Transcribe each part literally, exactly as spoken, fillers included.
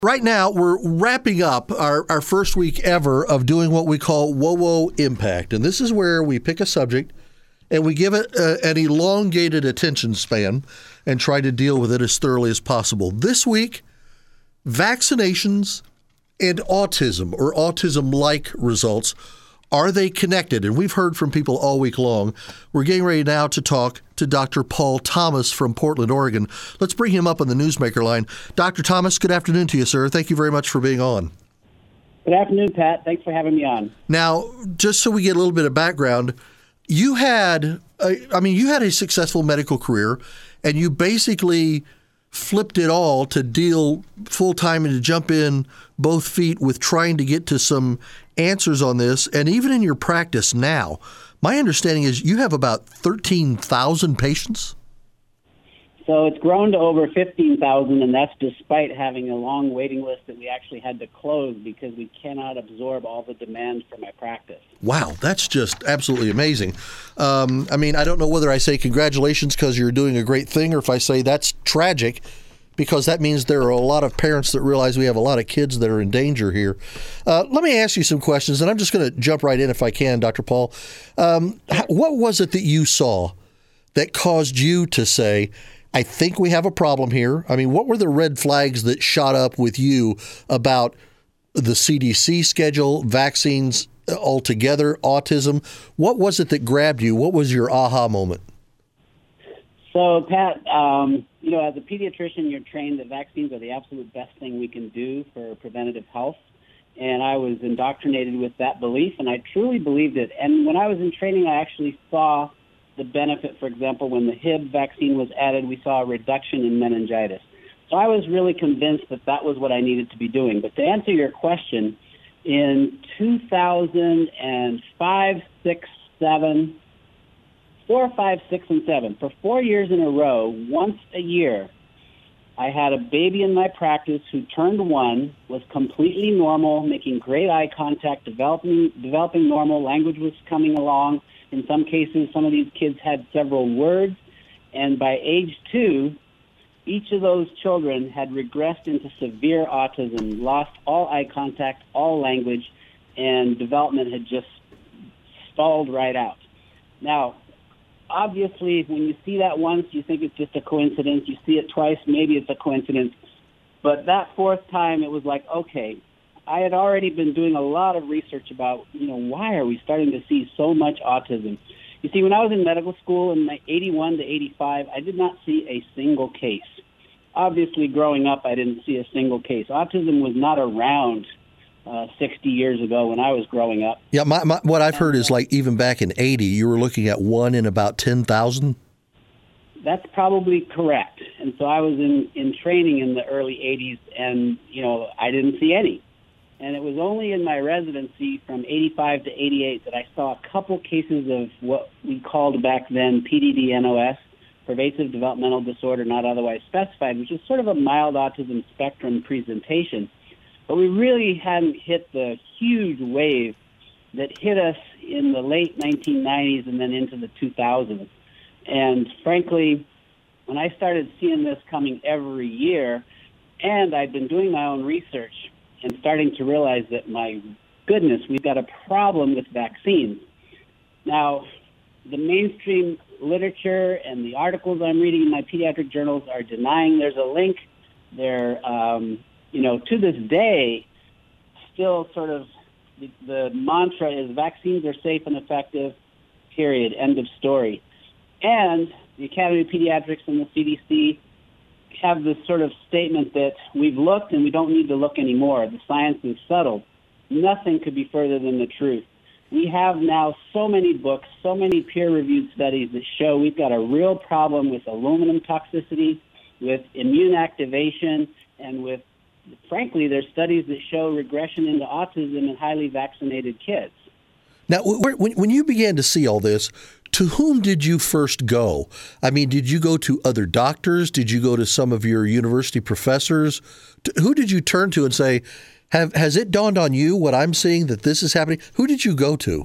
Right now, we're wrapping up our, our first week ever of doing what we call Whoa Whoa Impact. And this is where we pick a subject and we give it uh, an elongated attention span and try to deal with it as thoroughly as possible. This week, vaccinations and autism or autism-like results. Are they connected? And we've heard from people all week long. We're getting ready now to talk to Doctor Paul Thomas from Portland, Oregon. Let's bring him up on the Newsmaker line. Doctor Thomas, good afternoon to you, sir. Thank you very much for being on. Good afternoon, Pat. Thanks for having me on. Now, just so we get a little bit of background, you had, a, I mean, you had a successful medical career, and you basically flipped it all to deal full-time and to jump in both feet with trying to get to some answers on this. And even in your practice now, my understanding is you have about thirteen thousand patients? So it's grown to over fifteen thousand, and that's despite having a long waiting list that we actually had to close because we cannot absorb all the demand for my practice. Wow, that's just absolutely amazing. Um, I mean, I don't know whether I say congratulations because you're doing a great thing or if I say that's tragic, because that means there are a lot of parents that realize we have a lot of kids that are in danger here. Uh, let me ask you some questions, and I'm just going to jump right in if I can, Doctor Paul. Um, what was it that you saw that caused you to say, I think we have a problem here? I mean, what were the red flags that shot up with you about the C D C schedule, vaccines altogether, autism? What was it that grabbed you? What was your aha moment? So, Pat, um, you know, as a pediatrician, you're trained that vaccines are the absolute best thing we can do for preventative health. And I was indoctrinated with that belief, and I truly believed it. And when I was in training, I actually saw the benefit. For example, when the Hib vaccine was added, we saw a reduction in meningitis. So I was really convinced that that was what I needed to be doing. But to answer your question, in two thousand five, six, seven, four, five, six, and seven, for four years in a row, once a year, I had a baby in my practice who turned one, was completely normal, making great eye contact, developing developing normal, language was coming along. In some cases, some of these kids had several words, and by age two, each of those children had regressed into severe autism, lost all eye contact, all language, and development had just stalled right out. Now, obviously, when you see that once, you think it's just a coincidence. You see it twice, maybe it's a coincidence. But that fourth time, it was like, okay, I had already been doing a lot of research about, you know, why are we starting to see so much autism? You see, when I was in medical school in eighty-one to eighty-five, I did not see a single case. Obviously, growing up, I didn't see a single case. Autism was not around uh, sixty years ago when I was growing up. Yeah, my, my, what I've heard is like even back in eighty, you were looking at one in about ten thousand? That's probably correct. And so I was in, in training in the early eighties, and, you know, I didn't see any. And it was only in my residency from eighty-five to eighty-eight that I saw a couple cases of what we called back then P D D N O S, pervasive developmental disorder not otherwise specified, which is sort of a mild autism spectrum presentation. But we really hadn't hit the huge wave that hit us in the late nineteen nineties and then into the two thousands. And frankly, when I started seeing this coming every year, and I'd been doing my own research and starting to realize that, my goodness, we've got a problem with vaccines. Now, the mainstream literature and the articles I'm reading in my pediatric journals are denying there's a link. They're, um, you know, to this day, still sort of the, the mantra is vaccines are safe and effective, period, end of story. And the Academy of Pediatrics and the C D C have this sort of statement that we've looked and we don't need to look anymore. The science is settled. Nothing could be further than the truth. We have now so many books, so many peer-reviewed studies that show we've got a real problem with aluminum toxicity, with immune activation, and with, frankly, there's studies that show regression into autism in highly vaccinated kids. Now, when when you began to see all this, to whom did you first go? I mean, did you go to other doctors? Did you go to some of your university professors? Who did you turn to and say, Have has it dawned on you what I'm seeing, that this is happening? Who did you go to?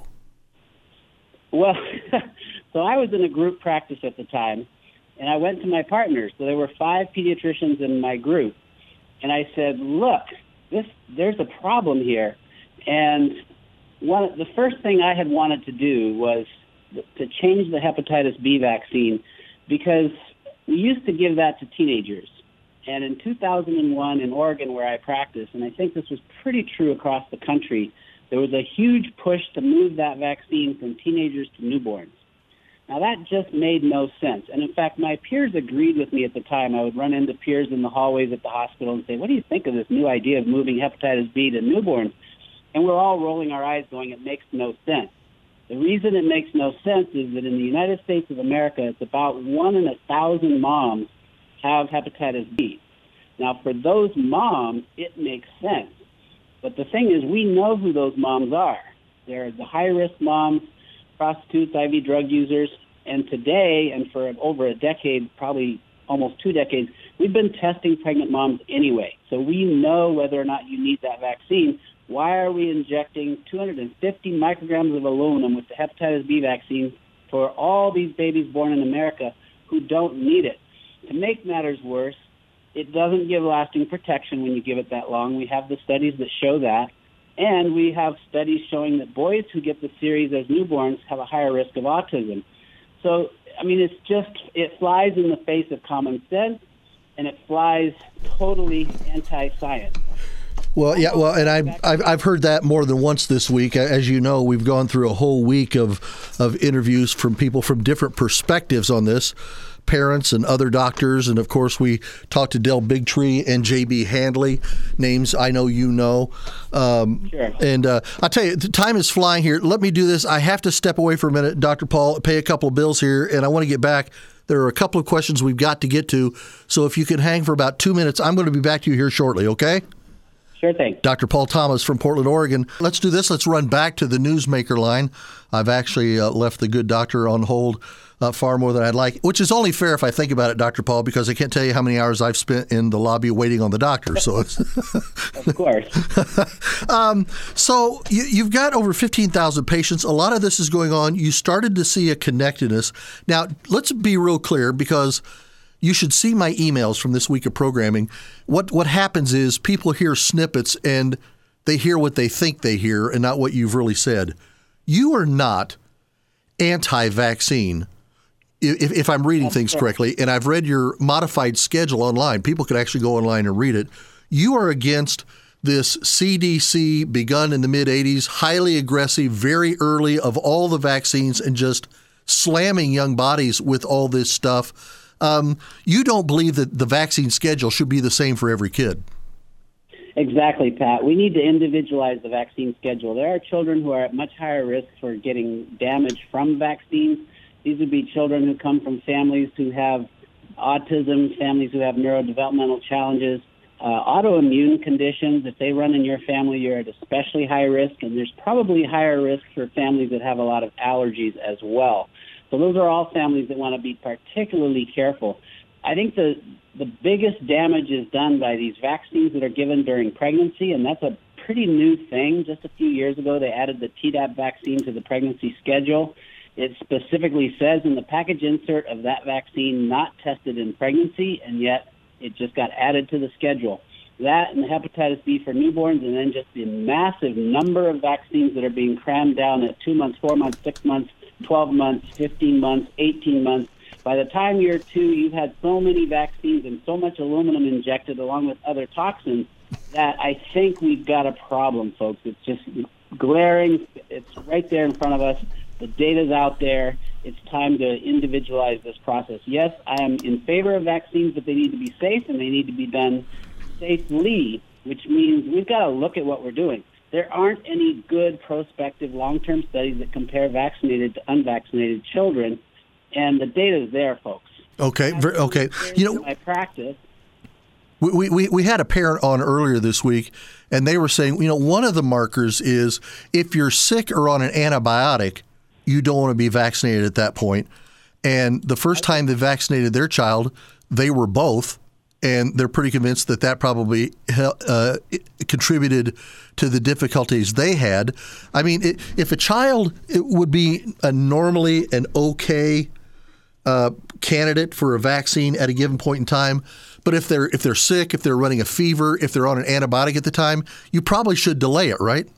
Well, so I was in a group practice at the time, and I went to my partners. So there were five pediatricians in my group. And I said, look, this there's a problem here. And one, the first thing I had wanted to do was to change the hepatitis B vaccine, because we used to give that to teenagers. And in two thousand one in Oregon, where I practice, and I think this was pretty true across the country, there was a huge push to move that vaccine from teenagers to newborns. Now, that just made no sense. And in fact, my peers agreed with me at the time. I would run into peers in the hallways at the hospital and say, what do you think of this new idea of moving hepatitis B to newborns? And we're all rolling our eyes going, it makes no sense. The reason it makes no sense is that in the United States of America, it's about one in a thousand moms have hepatitis B. Now, for those moms, it makes sense. But the thing is, we know who those moms are. They're the high-risk moms, prostitutes, I V drug users. And today, and for over a decade, probably almost two decades, we've been testing pregnant moms anyway. So we know whether or not you need that vaccine. Why are we injecting two hundred fifty micrograms of aluminum with the hepatitis B vaccine for all these babies born in America who don't need it? To make matters worse, it doesn't give lasting protection when you give it that long. We have the studies that show that. And we have studies showing that boys who get the series as newborns have a higher risk of autism. So, I mean, it's just, it flies in the face of common sense, and it flies totally anti-science. Well, yeah, well, and I've, I've I've heard that more than once this week. As you know, we've gone through a whole week of of interviews from people from different perspectives on this, parents and other doctors, and of course we talked to Del Bigtree and J B Handley, names I know you know. Um, sure. And uh, I'll tell you, the time is flying here. Let me do this. I have to step away for a minute, Doctor Paul, pay a couple of bills here, and I want to get back. There are a couple of questions we've got to get to, so if you can hang for about two minutes, I'm going to be back to you here shortly, okay? Sure thing. Doctor Paul Thomas from Portland, Oregon. Let's do this. Let's run back to the newsmaker line. I've actually uh, left the good doctor on hold uh, far more than I'd like, which is only fair if I think about it, Doctor Paul, because I can't tell you how many hours I've spent in the lobby waiting on the doctor. So, it's of course. um, so you, you've got over fifteen thousand patients. A lot of this is going on. You started to see a connectedness. Now, let's be real clear, because you should see my emails from this week of programming. What what happens is people hear snippets and they hear what they think they hear and not what you've really said. You are not anti-vaccine, if, if I'm reading things correctly, and I've read your modified schedule online. People could actually go online and read it. You are against this C D C, begun in the mid eighties, highly aggressive, very early of all the vaccines, and just slamming young bodies with all this stuff. Um, you don't believe that the vaccine schedule should be the same for every kid. Exactly, Pat. We need to individualize the vaccine schedule. There are children who are at much higher risk for getting damage from vaccines. These would be children who come from families who have autism, families who have neurodevelopmental challenges, uh, autoimmune conditions. If they run in your family, you're at especially high risk, and there's probably higher risk for families that have a lot of allergies as well. So those are all families that want to be particularly careful. I think the the biggest damage is done by these vaccines that are given during pregnancy, and that's a pretty new thing. Just a few years ago, they added the Tdap vaccine to the pregnancy schedule. It specifically says in the package insert of that vaccine, not tested in pregnancy, and yet it just got added to the schedule. That and the hepatitis B for newborns, and then just the massive number of vaccines that are being crammed down at two months, four months, six months, twelve months, fifteen months, eighteen months. By the time you're two, you've had so many vaccines and so much aluminum injected along with other toxins that I think we've got a problem, folks. It's just glaring. It's right there in front of us. The data's out there. It's time to individualize this process. Yes, I am in favor of vaccines, but they need to be safe and they need to be done safely, which means we've got to look at what we're doing. There aren't any good prospective long-term studies that compare vaccinated to unvaccinated children, and the data is there, folks. Okay, very, okay. You know, my practice. We, we we had a parent on earlier this week, and they were saying, you know, one of the markers is if you're sick or on an antibiotic, you don't want to be vaccinated at that point. And the first time they vaccinated their child, they were both. And they're pretty convinced that that probably uh, contributed to the difficulties they had. I mean, it, if a child it would be a normally an okay uh, candidate for a vaccine at a given point in time. But if they're if they're sick, if they're running a fever, if they're on an antibiotic at the time, you probably should delay it, right?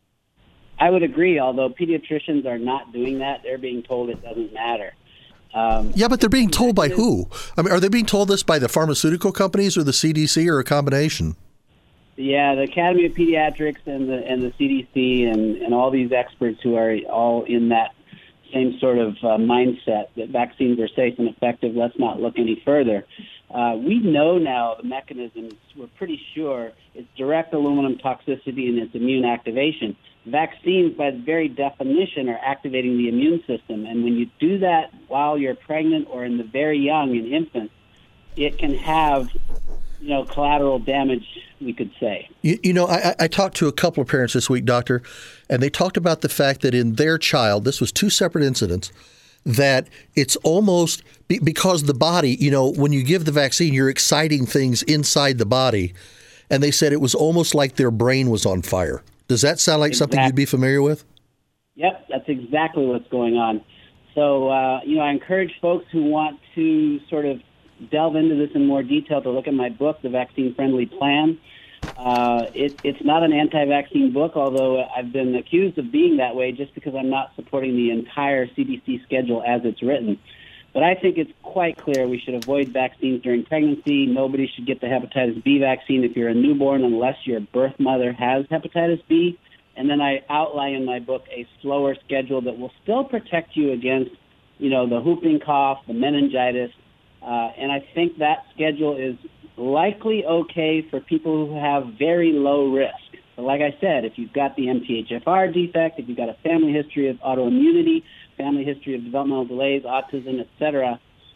I would agree, although pediatricians are not doing that. They're being told it doesn't matter. Um, yeah, but they're being told by who? I mean, are they being told this by the pharmaceutical companies or the C D C or a combination? Yeah, the Academy of Pediatrics and the and the C D C and, and all these experts who are all in that same sort of uh, mindset that vaccines are safe and effective. Let's not look any further. Uh, we know now the mechanisms. We're pretty sure it's direct aluminum toxicity and it's immune activation. Vaccines, by very definition, are activating the immune system. And when you do that while you're pregnant or in the very young, in infants, it can have, you know, collateral damage, we could say. You, you know, I, I talked to a couple of parents this week, Doctor, and they talked about the fact that in their child, this was two separate incidents, that it's almost because the body, you know, when you give the vaccine, you're exciting things inside the body. And they said it was almost like their brain was on fire. Does that sound like Exactly. something you'd be familiar with? Yep, that's exactly what's going on. So, uh, you know, I encourage folks who want to sort of delve into this in more detail to look at my book, The Vaccine Friendly Plan. Uh, it, it's not an anti-vaccine book, although I've been accused of being that way just because I'm not supporting the entire C D C schedule as it's written. But I think it's quite clear we should avoid vaccines during pregnancy. Nobody should get the hepatitis B vaccine if you're a newborn unless your birth mother has hepatitis B. And then I outline in my book a slower schedule that will still protect you against, you know, the whooping cough, the meningitis. Uh, and I think that schedule is likely okay for people who have very low risk. So like I said, if you've got the M T H F R defect, if you've got a family history of autoimmunity, family history of developmental delays, autism, et cetera,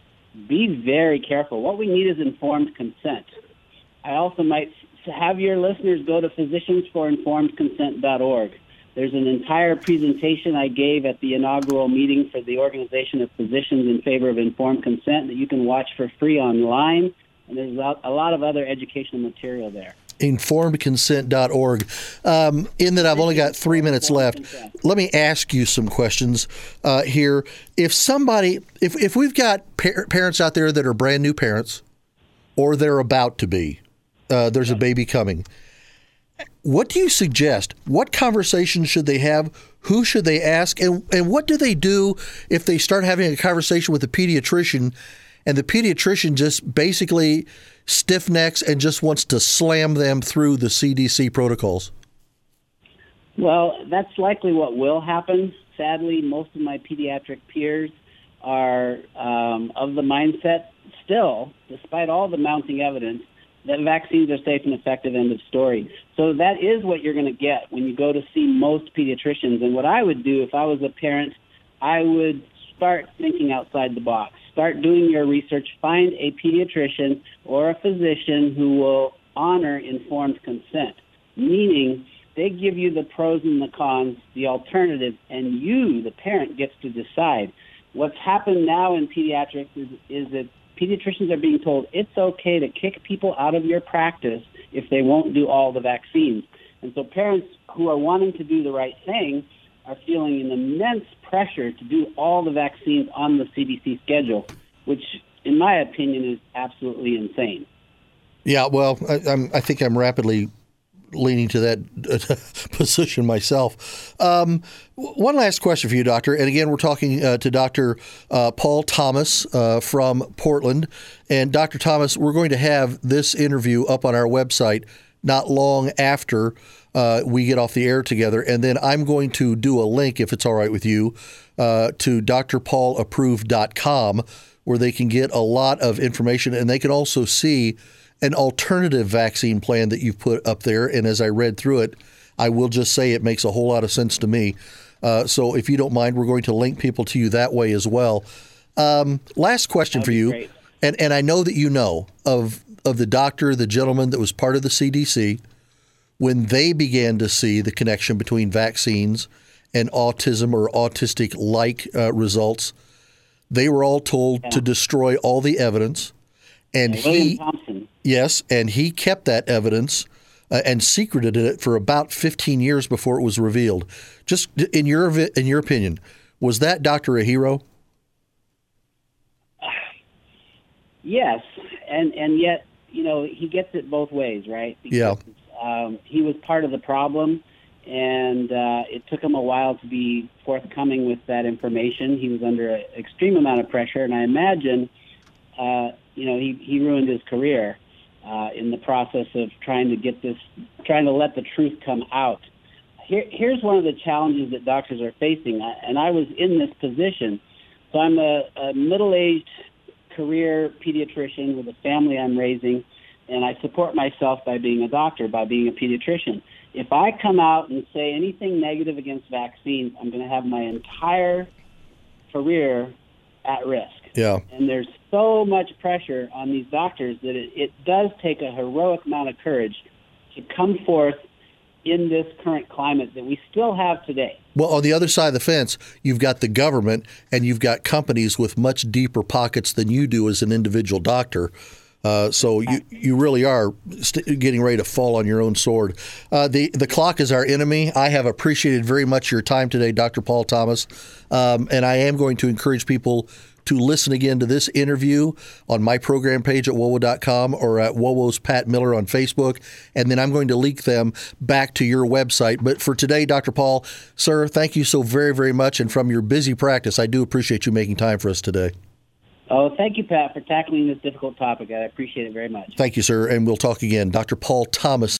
be very careful. What we need is informed consent. I also might have your listeners go to physicians for informed consent dot org. There's an entire presentation I gave at the inaugural meeting for the Organization of Physicians in Favor of Informed Consent that you can watch for free online, and there's a lot of other educational material there. informed consent dot org. Um, in that I've only got three minutes left, let me ask you some questions uh, here. If somebody, if, if we've got par- parents out there that are brand new parents or they're about to be, uh, there's a baby coming, what do you suggest? What conversations should they have? Who should they ask? And, and what do they do if they start having a conversation with a pediatrician and the pediatrician just basically stiff necks and just wants to slam them through the C D C protocols? Well, that's likely what will happen. Sadly, most of my pediatric peers are um, of the mindset still, despite all the mounting evidence, that vaccines are safe and effective, end of story. So that is what you're going to get when you go to see most pediatricians. And what I would do if I was a parent, I would start thinking outside the box. Start doing your research. Find a pediatrician or a physician who will honor informed consent, meaning they give you the pros and the cons, the alternatives, and you, the parent, gets to decide. What's happened now in pediatrics is, is that pediatricians are being told it's okay to kick people out of your practice if they won't do all the vaccines. And so parents who are wanting to do the right thing are feeling an immense pressure to do all the vaccines on the C D C schedule, which, in my opinion, is absolutely insane. Yeah, well, I, I'm, I think I'm rapidly leaning to that position myself. Um, one last question for you, Doctor. And again, we're talking uh, to Doctor Uh, Paul Thomas uh, from Portland. And Doctor Thomas, we're going to have this interview up on our website not long after uh, we get off the air together. And then I'm going to do a link, if it's all right with you, uh, to d r paul approved dot com, where they can get a lot of information. And they can also see an alternative vaccine plan that you've put up there. And as I read through it, I will just say it makes a whole lot of sense to me. Uh, so if you don't mind, we're going to link people to you that way as well. Um, last question That'd for be you. great. And, and I know that you know of, of the doctor, the gentleman that was part of the C D C, when they began to see the connection between vaccines and autism or autistic-like uh, results, they were all told Yeah. to destroy all the evidence. And William he, Thompson. yes, and he kept that evidence uh, and secreted it for about fifteen years before it was revealed. Just in your in your opinion, was that doctor a hero? Yes, and and yet, you know, he gets it both ways, right? Yeah. Um, he was part of the problem, and uh, it took him a while to be forthcoming with that information. He was under an extreme amount of pressure, and I imagine, uh, you know, he, he ruined his career uh, in the process of trying to get this, trying to let the truth come out. Here, here's one of the challenges that doctors are facing, and I was in this position. So I'm a, a middle-aged career pediatrician with a family I'm raising, and I support myself by being a doctor, by being a pediatrician. If I come out and say anything negative against vaccines, I'm going to have my entire career at risk. Yeah. And there's so much pressure on these doctors that it, it does take a heroic amount of courage to come forth in this current climate that we still have today. Well, on the other side of the fence, you've got the government and you've got companies with much deeper pockets than you do as an individual doctor. Uh, so you, you really are st- getting ready to fall on your own sword. Uh, the the clock is our enemy. I have appreciated very much your time today, Doctor Paul Thomas, um, and I am going to encourage people to listen again to this interview on my program page at W O W O dot com or at W O W O's Pat Miller on Facebook, and then I'm going to link them back to your website. But for today, Doctor Paul, sir, thank you so very, very much, and from your busy practice, I do appreciate you making time for us today. Oh, thank you, Pat, for tackling this difficult topic. I appreciate it very much. Thank you, sir, and we'll talk again. Doctor Paul Thomas.